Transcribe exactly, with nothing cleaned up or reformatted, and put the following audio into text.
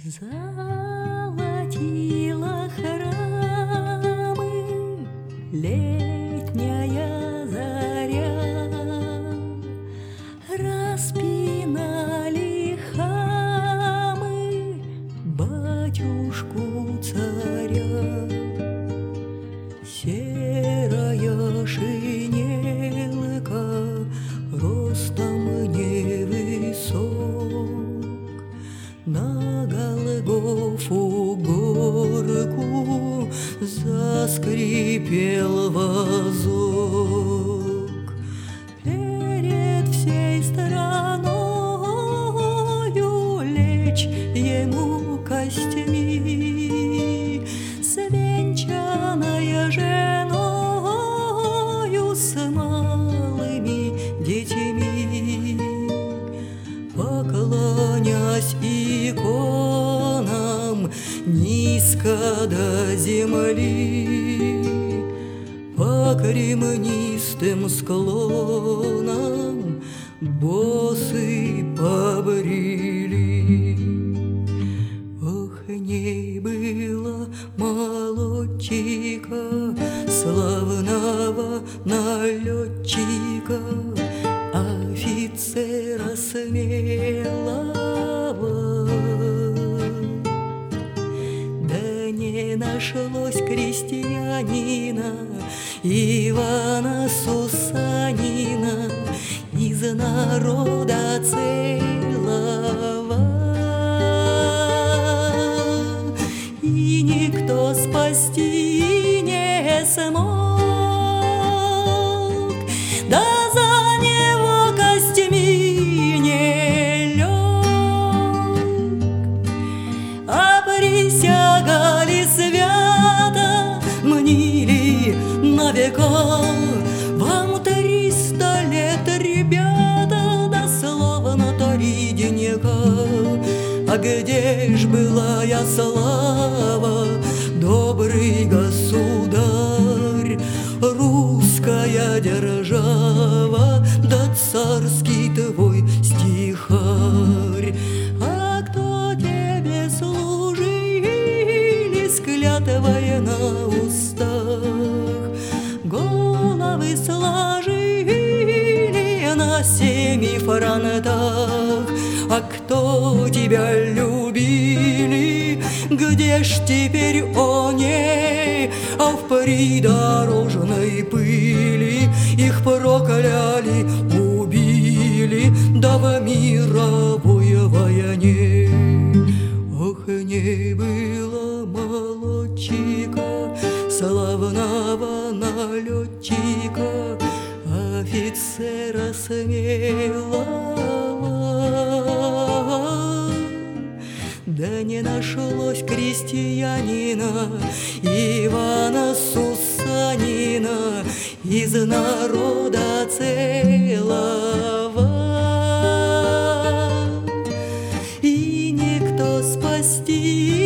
Золотила храмы летняя заря, распинали хамы батюшку царя. Серая шинелка ростом невысок, на Голгофу горку заскрипел вазок. Перед всей страною лечь ему костьми, свенчаная женою с малыми детьми. Поклонясь иконам низко до земли, по кремнистым склонам босы побрели. Ох, не было молодчика, славного налетчика, офицера смелого. Да не нашлось крестьянина Ивана Сусанина из народа целого, и никто спасти не смог, да за него костьми не лег. А присягали свято, мнили на века, вам триста лет, ребята, дословно три денека. А где ж была я слава, добрый государь, русская держава, да царский твой стихарь? А кто тебе служили с клятвой на устах, головы сложили на семи фронтах? А кто тебя любили, где ж теперь они? А в придорожной пыли их прокляли, убили, да в мировой войне. Ох, не было молодчика, славного налетчика, офицера смелого. Да не нашлось крестьянина Ивана Сусанина из народа целого, и никто спасти